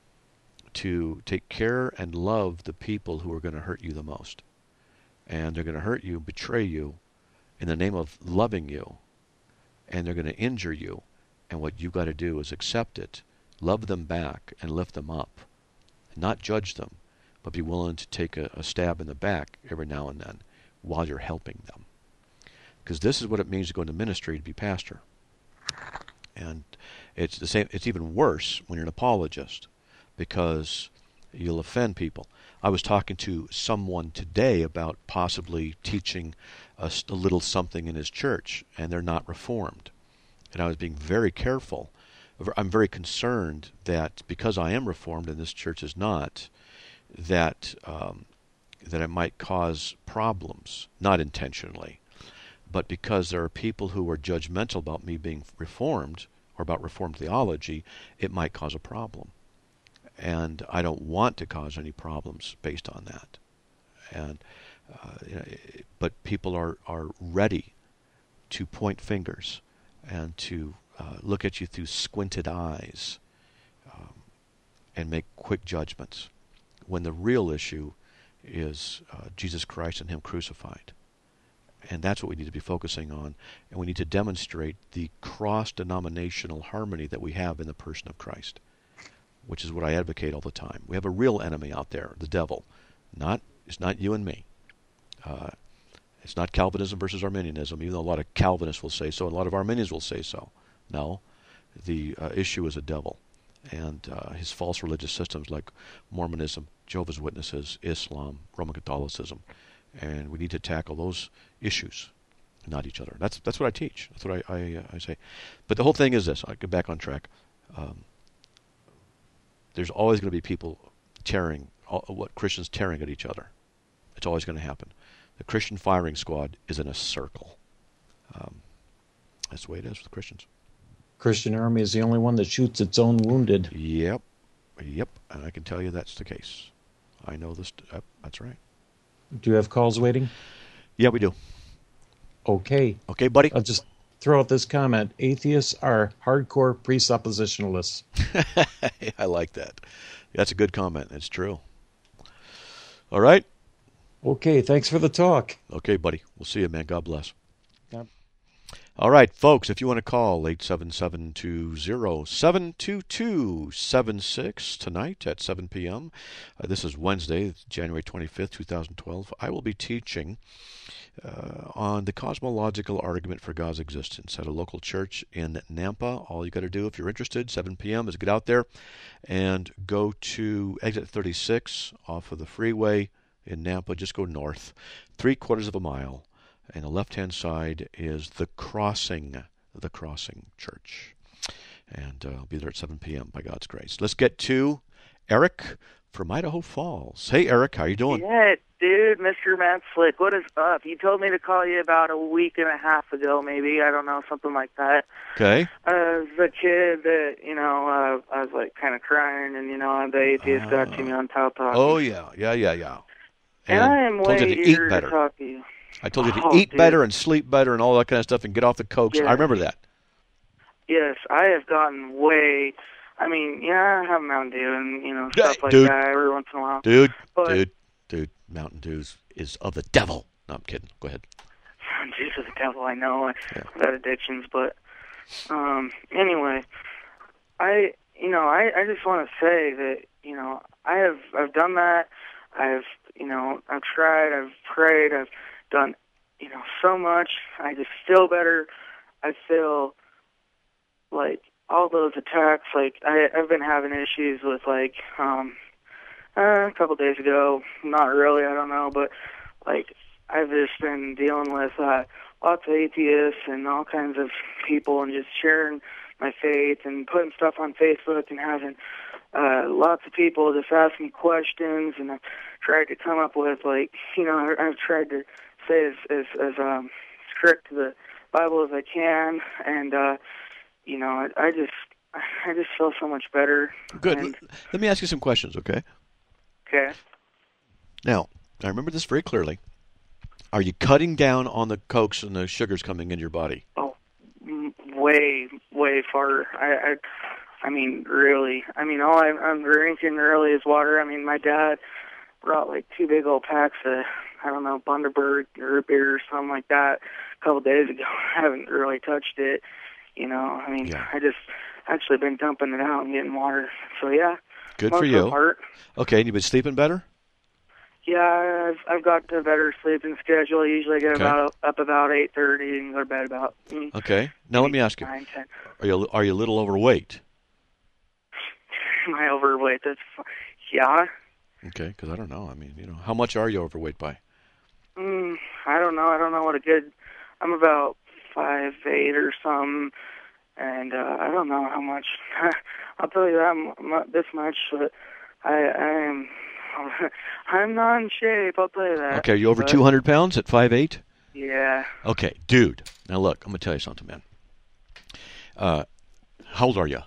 to take care and love the people who are going to hurt you the most, and they're going to hurt you, betray you, in the name of loving you, and they're going to injure you, and what you've got to do is accept it, love them back, and lift them up, and not judge them, but be willing to take a stab in the back every now and then while you're helping them. Because this is what it means to go into ministry, to be pastor. And it's the same. It's even worse when you're an apologist, because you'll offend people. I was talking to someone today about possibly teaching a little something in his church, and they're not Reformed. And I was being very careful. I'm very concerned that because I am Reformed and this church is not, that it might cause problems, not intentionally, but because there are people who are judgmental about me being Reformed or about Reformed theology, it might cause a problem. And I don't want to cause any problems based on that. And but people are ready to point fingers and to look at you through squinted eyes and make quick judgments, when the real issue is Jesus Christ and Him crucified. And that's what we need to be focusing on. And we need to demonstrate the cross-denominational harmony that we have in the person of Christ, which is what I advocate all the time. We have a real enemy out there, the devil. It's not you and me. It's not Calvinism versus Arminianism, even though a lot of Calvinists will say so, and a lot of Arminians will say so. No, the issue is a devil and his false religious systems like Mormonism, Jehovah's Witnesses, Islam, Roman Catholicism. And we need to tackle those issues, not each other. That's what I teach. That's what I say. But the whole thing is this. I'll get back on track. There's always going to be people Christians tearing at each other. It's always going to happen. The Christian firing squad is in a circle. That's the way it is with Christians. Christian Army is the only one that shoots its own wounded. Yep. And I can tell you that's the case. I know this. That's right. Do you have calls waiting? Yeah, we do. Okay. Okay, buddy. I'll just throw out this comment. Atheists are hardcore presuppositionalists. I like that. That's a good comment. It's true. All right. Okay, thanks for the talk. Okay, buddy. We'll see you, man. God bless. Yep. All right, folks, if you want to call, 877-207-2276 tonight at 7 p.m. This is Wednesday, January 25th, 2012. I will be teaching on the cosmological argument for God's existence at a local church in Nampa. All you got to do, if you're interested, 7 p.m. is get out there and go to exit 36 off of the freeway in Nampa. Just go north, 3/4 of a mile. And the left-hand side is the Crossing Church. And I'll be there at 7 p.m. by God's grace. Let's get to Eric from Idaho Falls. Hey, Eric, how you doing? Yeah, dude, Mr. Matt Slick, what is up? You told me to call you about a week and a half ago, maybe. I don't know, something like that. Okay. The kid that, I was, kind of crying, and, the atheist got to me on Tau Talk. Oh, yeah. And I am way eager to talk to you. I told you to eat better and sleep better and all that kind of stuff and get off the cokes. Yes. I remember that. Yes, I have gotten way... I have Mountain Dew and, stuff like that every once in a while. Dude, Mountain Dew is of the devil. No, I'm kidding. Go ahead. Mountain Dew's of the devil, I know. I've got addictions, but anyway, I just want to say that, I've done that. I've tried, I've prayed, I've done, so much. I just feel better. I feel like all those attacks, I've been having issues with, a couple days ago, not really, I don't know, but, I've just been dealing with lots of atheists and all kinds of people and just sharing my faith and putting stuff on Facebook and having lots of people just ask me questions, and I've tried to come up with, I've tried to say as strict to the Bible as I can, and, I just, I just feel so much better. Good. And, Let me ask you some questions, okay? okay. Now, I remember this very clearly. Are you cutting down on the Cokes and the sugars coming in your body? Oh, way, way far. I mean, really. I mean, all I'm drinking really is water. I mean, my dad brought like 2 big old packs of, I don't know, Bundaberg or beer or something like that a couple days ago. I haven't really touched it. You know, I mean, I just actually been dumping it out and getting water. So, yeah. Good for you. Part. Okay, and you've been sleeping better? Yeah, I've got a better sleeping schedule. I usually get up about 8:30 and go to bed about. Okay. Now let me ask you: 9, 10. Are you a little overweight? Am I overweight? Yeah. Okay, because I don't know. I mean, how much are you overweight by? I don't know. I don't know what a good. I'm about 5'8" or something, and I don't know how much. I'll tell you that this much. But I am. I'm not in shape, I'll tell you that. Okay, are you over 200 pounds at 5'8"? Yeah. Okay, dude. Now look, I'm going to tell you something, man. How old are you?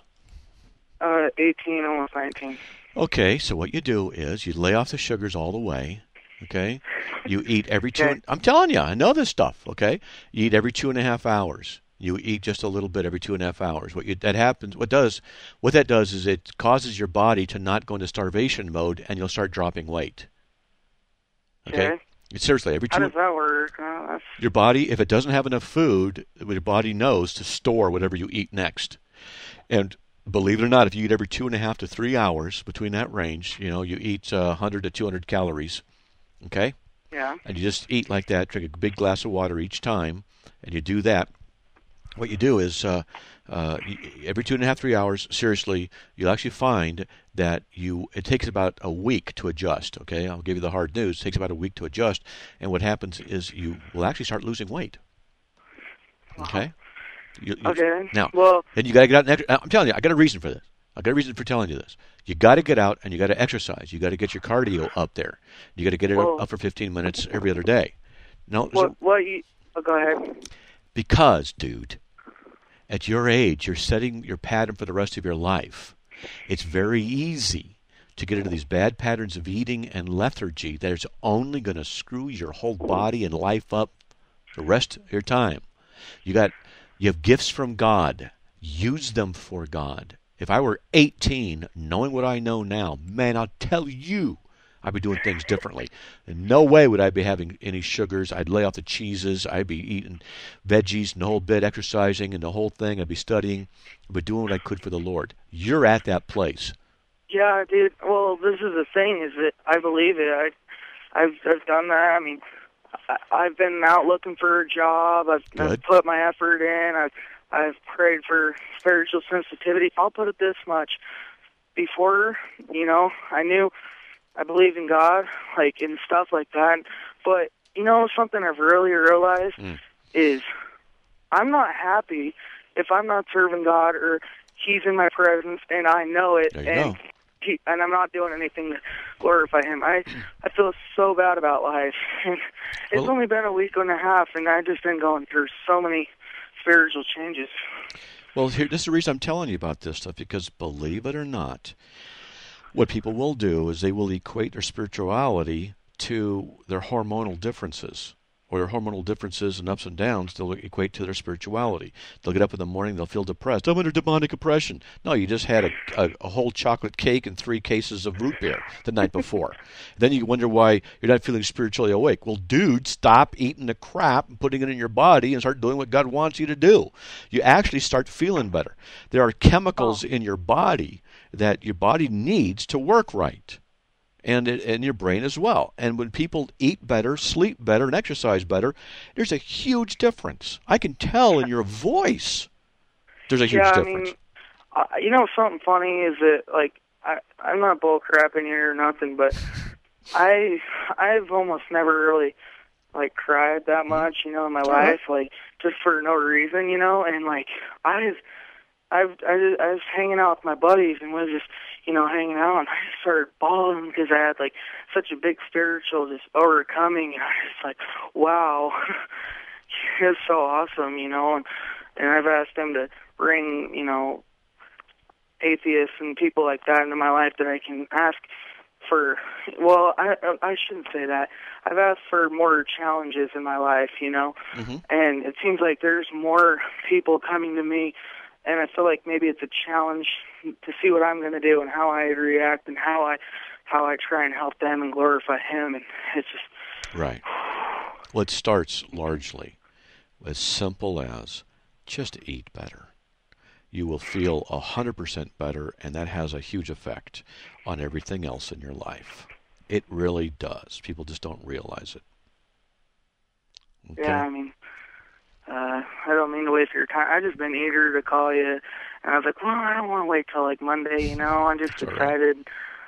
18, almost 19. Okay, so what you do is you lay off the sugars all the way, okay? You eat every I'm telling you, I know this stuff, okay? You eat every 2.5 hours. You eat just a little bit every 2.5 hours. What that does is it causes your body to not go into starvation mode, and you'll start dropping weight. Okay? Seriously, How does that work? Your body, if it doesn't have enough food, your body knows to store whatever you eat next. And believe it or not, if you eat every 2.5 to 3 hours, between that range, you eat 100 to 200 calories. Okay? Yeah. And you just eat like that, drink a big glass of water each time, and you do that. What you do is every 2.5, 3 hours, seriously, you'll actually find that it takes about a week to adjust, okay? I'll give you the hard news. It takes about a week to adjust, and what happens is you will actually start losing weight, okay? Okay. Now, well, and you got to get out and I'm telling you, I got a reason for this. I got a reason for telling you this. You got to get out and you got to exercise. You got to get your cardio up there. You got to get it up for 15 minutes every other day. No. Go ahead. Because, dude, at your age, you're setting your pattern for the rest of your life. It's very easy to get into these bad patterns of eating and lethargy that is only going to screw your whole body and life up the rest of your time. You have gifts from God. Use them for God. If I were 18, knowing what I know now, man, I'll tell you, I'd be doing things differently. In no way would I be having any sugars. I'd lay off the cheeses. I'd be eating veggies and the whole bit, exercising and the whole thing. I'd be studying. I'd be doing what I could for the Lord. You're at that place. Yeah, dude. Well, this is the thing, is that I believe it. I've done that. I mean, I've been out looking for a job. I've put my effort in. I've prayed for spiritual sensitivity. I'll put it this much. Before, I believed in God, like, and stuff like that. But, something I've really realized is I'm not happy if I'm not serving God or He's in my presence and I know it. And I'm not doing anything to glorify Him. I feel so bad about life. And it's only been a week and a half, and I've just been going through so many spiritual changes. Well, this is the reason I'm telling you about this stuff, because believe it or not, what people will do is they will equate their spirituality to their hormonal differences. Or their hormonal differences and ups and downs, they'll equate to their spirituality. They'll get up in the morning, they'll feel depressed. I'm under demonic oppression. No, you just had a whole chocolate cake and 3 cases of root beer the night before. Then you wonder why you're not feeling spiritually awake. Well, dude, stop eating the crap and putting it in your body and start doing what God wants you to do. You actually start feeling better. There are chemicals in your body that your body needs to work right. And in your brain as well. And when people eat better, sleep better, and exercise better, there's a huge difference. I can tell in your voice there's a huge difference. I mean, something funny is that, like, I'm not bull crapping here or nothing, but I've almost never really, like, cried that much, in my life, like, just for no reason, and, like, I was hanging out with my buddies and was just, hanging out, and I just started bawling because I had, like, such a big spiritual just overcoming, and I was just like, wow, it's so awesome, and I've asked them to bring, atheists and people like that into my life that I can ask for. Well, I shouldn't say that. I've asked for more challenges in my life, Mm-hmm. and it seems like there's more people coming to me, and I feel like maybe it's a challenge to see what I'm going to do and how I react and how I try and help them and glorify Him, and it's just right. Well, it starts largely as simple as just eat better. You will feel 100% better, and that has a huge effect on everything else in your life. It really does. People just don't realize it. Okay? Yeah, I mean, I don't mean to waste your time. I've just been eager to call you, and I was like, well, I don't want to wait till like Monday, I'm just excited.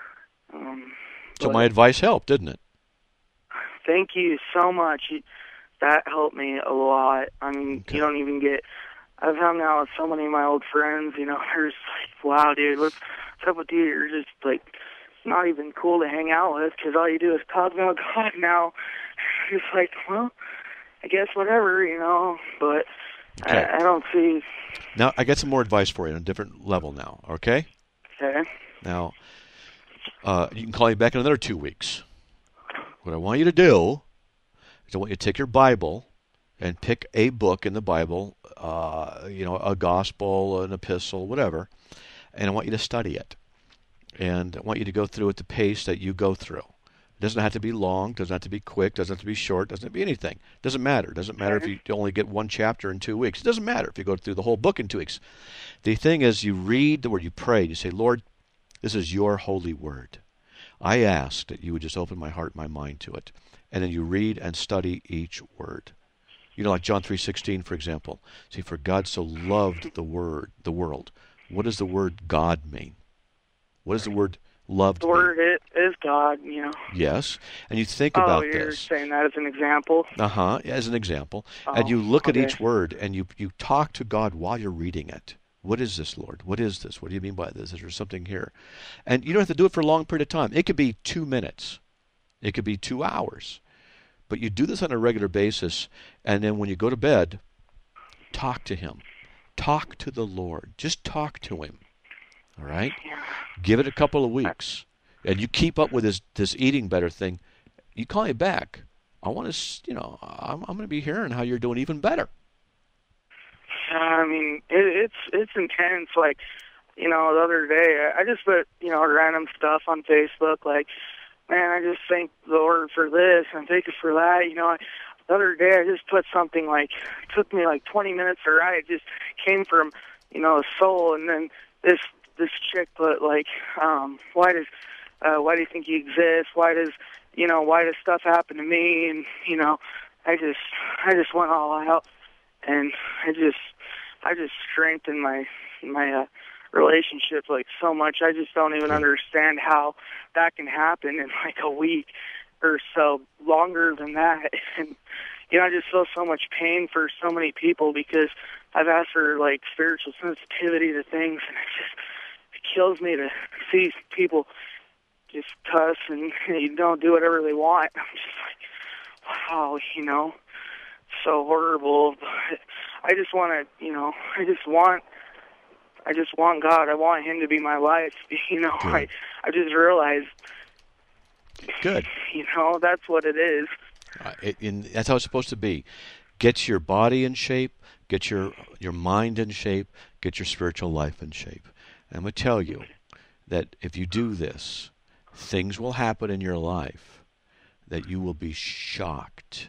So my advice helped, didn't it? Thank you so much. That helped me a lot. I mean, You don't even get... I've hung out with so many of my old friends, they're just like, wow, dude, what's up with you? You're just, like, not even cool to hang out with because all you do is talk about God now. It's like, well, I guess whatever, but okay. I don't see... Now, I got some more advice for you on a different level now, okay? Okay. Now, you can call me back in another 2 weeks. What I want you to do is I want you to take your Bible and pick a book in the Bible, a gospel, an epistle, whatever, and I want you to study it. And I want you to go through at the pace that you go through. It doesn't have to be long, doesn't have to be quick, doesn't have to be short, doesn't have to be anything. It doesn't matter. It doesn't matter if you only get one chapter in 2 weeks. It doesn't matter if you go through the whole book in 2 weeks. The thing is, you read the word, you pray, you say, Lord, this is your holy word. I ask that you would just open my heart and my mind to it. And then you read and study each word. Like John 3:16, for example. See, for God so loved the world. What does the word God mean? What does the word loved mean? The word is God, Yes. And you think about this. Oh, you're saying that as an example? As an example. And you look at each word and you talk to God while you're reading it. What is this, Lord? What is this? What do you mean by this? Is there something here? And you don't have to do it for a long period of time. It could be 2 minutes. It could be 2 hours. But you do this on a regular basis, and then when you go to bed, talk to Him. Talk to the Lord. Just talk to Him. All right? Give it a couple of weeks. And you keep up with this eating better thing. You call me back. I want to, I'm going to be hearing how you're doing even better. I mean, it's intense. Like, the other day, I just put, random stuff on Facebook, like, man, I just thank the Lord for this and thank you for that. The other day I just put something like, it took me like 20 minutes to write. It just came from, a soul. And then this chick put like, why do you think you exist? Why does stuff happen to me? And, I just went all out, and I just strengthened my relationship like so much. I just don't even understand how that can happen in like a week or so, longer than that. And I just feel so much pain for so many people because I've asked for like spiritual sensitivity to things, and it kills me to see people just cuss and don't do whatever they want. I'm just like, wow, so horrible. But I just want to, I just want God. I want Him to be my life. I just realized. Good. That's what it is. That's how it's supposed to be. Get your body in shape. Get your mind in shape. Get your spiritual life in shape. And I'm going to tell you that if you do this, things will happen in your life that you will be shocked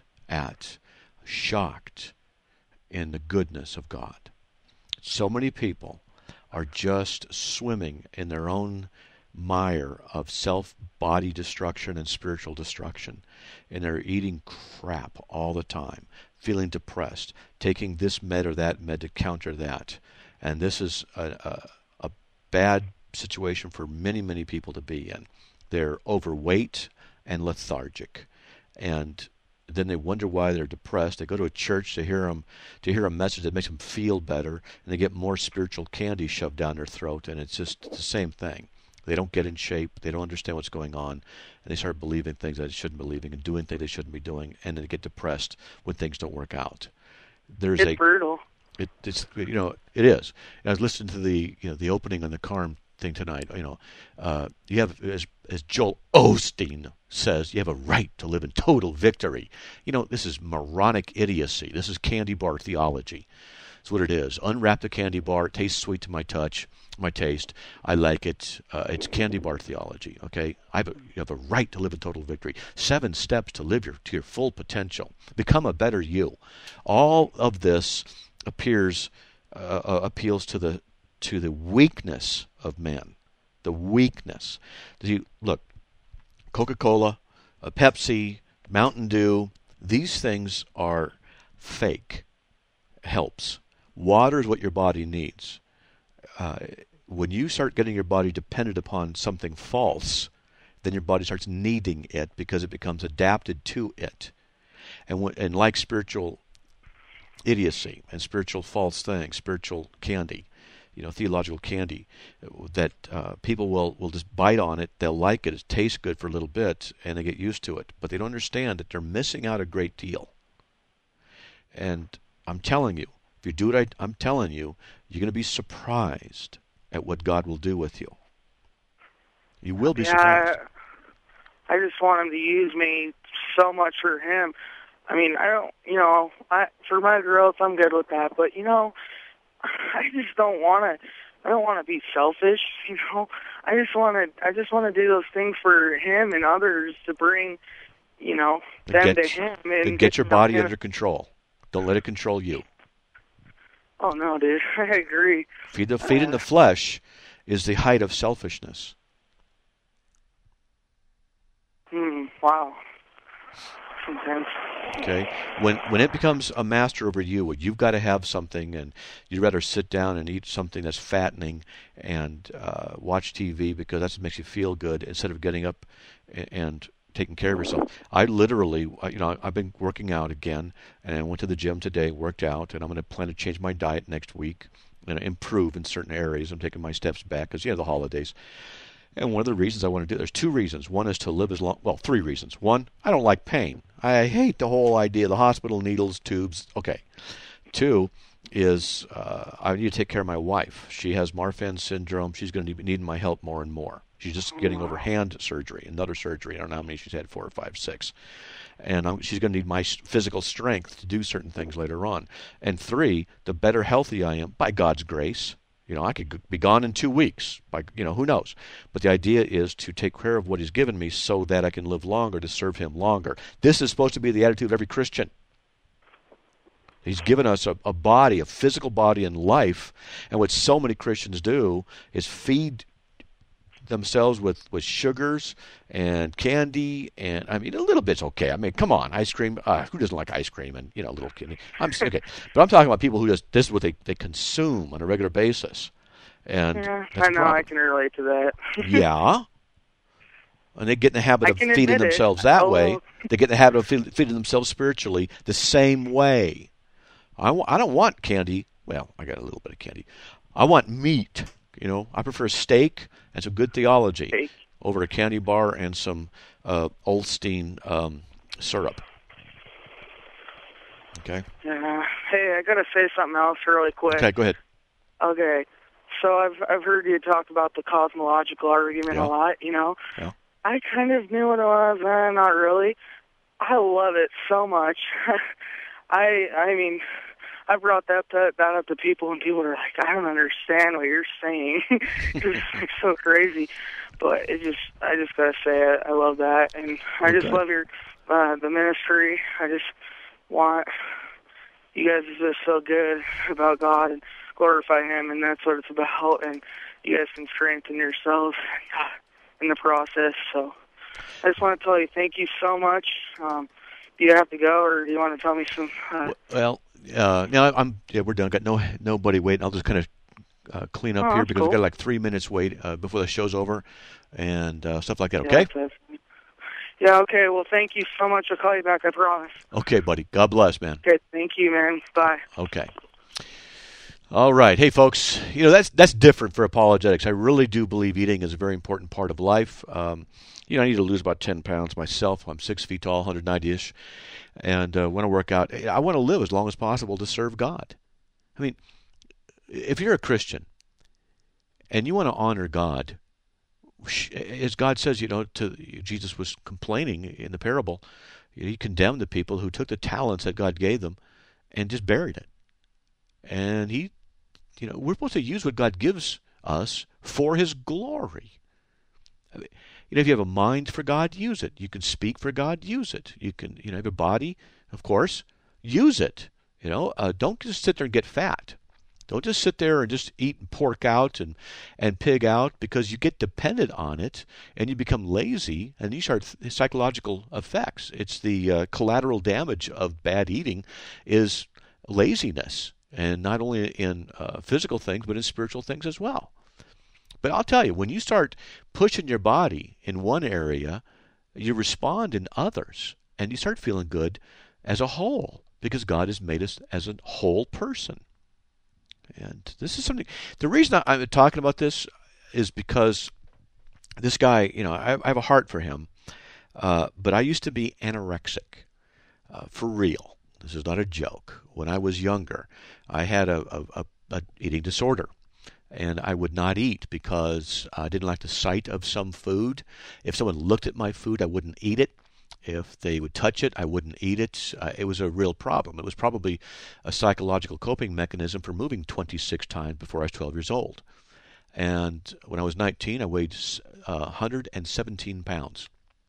in the goodness of God. So many people are just swimming in their own mire of self-body destruction and spiritual destruction. And they're eating crap all the time, feeling depressed, taking this med or that med to counter that. And this is a bad situation for many, many people to be in. They're overweight and lethargic. And then they wonder why they're depressed. They go to a church to hear a message that makes them feel better, and they get more spiritual candy shoved down their throat, and it's just the same thing. They don't get in shape. They don't understand what's going on, and they start believing things that they shouldn't be believing and doing things they shouldn't be doing, and they get depressed when things don't work out. It's brutal. It's it is. And I was listening to the opening on the Carm thing tonight. You have, as Joel Osteen says, you have a right to live in total victory. This is moronic idiocy. This is candy bar theology. That's what it is. Unwrap the candy bar. It tastes sweet to my touch, my taste. I like it. It's candy bar theology. Okay, you have a right to live in total victory. 7 steps to live to your full potential. Become a better you. All of this appeals to the weakness of men. The weakness. Look, Coca-Cola, Pepsi, Mountain Dew, these things are fake helps. Water is what your body needs. When you start getting your body dependent upon something false, then your body starts needing it because it becomes adapted to it. And like spiritual idiocy and spiritual false things, spiritual candy, theological candy, that people will just bite on it. They'll like it. It tastes good for a little bit, and they get used to it. But they don't understand that they're missing out a great deal. And I'm telling you, if you do it, I'm telling you, you're going to be surprised at what God will do with you. You will be surprised. I just want him to use me so much for him. I mean, I don't, for my growth, I'm good with that. But, I just don't want to. I don't want to be selfish. I just want to do those things for him and others to bring, them to him. And get your body under control. Don't let it control you. Oh no, dude, I agree. Feeding the flesh is the height of selfishness. Wow. Intense. Okay, when it becomes a master over you, you've got to have something, and you'd rather sit down and eat something that's fattening and watch TV because that makes you feel good instead of getting up and taking care of yourself. I literally, I've been working out again, and I went to the gym today, worked out, and I'm going to plan to change my diet next week and improve in certain areas. I'm taking my steps back because the holidays. And one of the reasons I want to do, there's 2 reasons. One is to live as long, 3 reasons. 1, I don't like pain. I hate the whole idea, the hospital, needles, tubes. Okay. 2 is I need to take care of my wife. She has Marfan syndrome. She's going to need my help more and more. She's just getting over hand surgery, another surgery. I don't know how many she's had, 4 or 5, 6. And she's going to need my physical strength to do certain things later on. And 3, the better healthy I am, by God's grace. I could be gone in 2 weeks. Who knows? But the idea is to take care of what He's given me so that I can live longer, to serve Him longer. This is supposed to be the attitude of every Christian. He's given us a body, a physical body and life. And what so many Christians do is feed themselves with sugars and candy, and a little bit's okay. I mean, come on, ice cream. Who doesn't like ice cream and little candy? Okay, but I'm talking about people who just this is what they consume on a regular basis, and I know I can relate to that. Yeah, and they get in the habit of feeding themselves that way. They get in the habit of feeding themselves spiritually the same way. I don't want candy. Well, I got a little bit of candy. I want meat. I prefer steak and some good theology over a candy bar and some Olstein syrup. Okay? Hey, I got to say something else really quick. Okay, go ahead. Okay. So I've heard you talk about the cosmological argument a lot, Yeah. I kind of knew what it was, not really. I love it so much. I mean, I brought that up to people, and people are like, I don't understand what you're saying. It's so crazy. But I just gotta say, I love that, and I just love your the ministry. I just want you guys are just so good about God and glorify Him, and that's what it's about. And you guys can strengthen yourselves in the process. So I just want to tell you, thank you so much. Do you have to go, or do you want to tell me some? Well. Now we're done. Got nobody waiting. I'll just kind of clean up here because we've got like 3 minutes wait before the show's over, and stuff like that. Okay. Yeah. Okay. Well, thank you so much. I'll call you back. I promise. Okay, buddy. God bless, man. Okay. Thank you, man. Bye. Okay. All right. Hey, folks. That's different for apologetics. I really do believe eating is a very important part of life. I need to lose about 10 pounds myself. I'm 6 feet tall, 190-ish. And when I work out, I want to live as long as possible to serve God. I mean, if you're a Christian and you want to honor God, as God says, Jesus was complaining in the parable, he condemned the people who took the talents that God gave them and just buried it. And we're supposed to use what God gives us for His glory. If you have a mind for God, use it. You can speak for God, use it. You can, have a body, of course, use it. Don't just sit there and get fat. Don't just sit there and just eat pork out and pig out, because you get dependent on it and you become lazy, and you start psychological effects. It's the collateral damage of bad eating is laziness, and not only in physical things but in spiritual things as well. But I'll tell you, when you start pushing your body in one area, you respond in others, and you start feeling good as a whole, because God has made us as a whole person. And this is something, the reason I'm talking about this is because this guy, I have a heart for him, but I used to be anorexic, for real. This is not a joke. When I was younger, I had a eating disorder, and I would not eat because I didn't like the sight of some food. If someone looked at my food, I wouldn't eat it. If they would touch it, I wouldn't eat it. It was a real problem. It was probably a psychological coping mechanism for moving 26 times before I was 12 years old. And when I was 19, I weighed 117 pounds.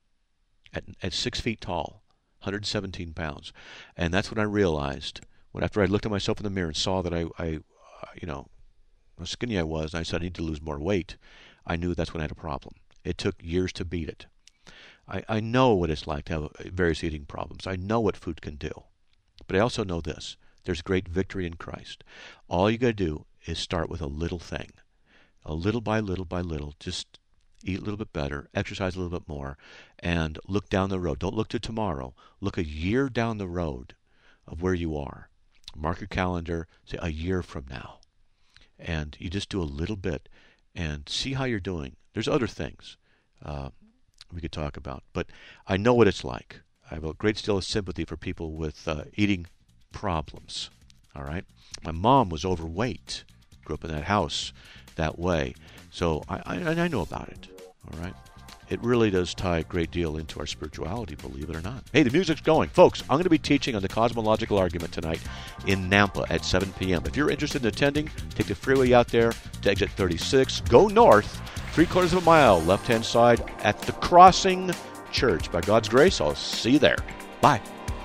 At 6 feet tall, 117 pounds. And that's when I realized, after I looked at myself in the mirror and saw that how skinny I was, and I said I need to lose more weight, I knew that's when I had a problem. It took years to beat it. I know what it's like to have various eating problems. I know what food can do. But I also know this. There's great victory in Christ. All you got to do is start with a little thing. A little by little by little. Just eat a little bit better, exercise a little bit more, and look down the road. Don't look to tomorrow. Look a year down the road of where you are. Mark your calendar, say a year from now. And you just do a little bit and see how you're doing. There's other things we could talk about, but I know what it's like. I have a great deal of sympathy for people with eating problems. All right, my mom was overweight, grew up in that house that way, so I know about it. All right, it really does tie a great deal into our spirituality, believe it or not. Hey, the music's going, folks. I'm going to be teaching on the cosmological argument tonight in Nampa at 7 p.m. If you're interested in attending, take the freeway out there to exit 36, go north 3/4 of a mile, left-hand side at the Crossing Church. By God's grace, I'll see you there. Bye.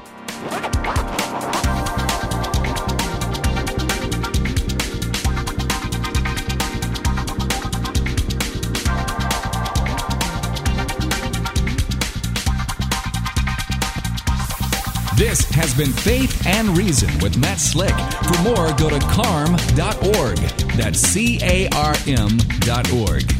This has been Faith and Reason with Matt Slick. For more, go to carm.org. That's CARM.org.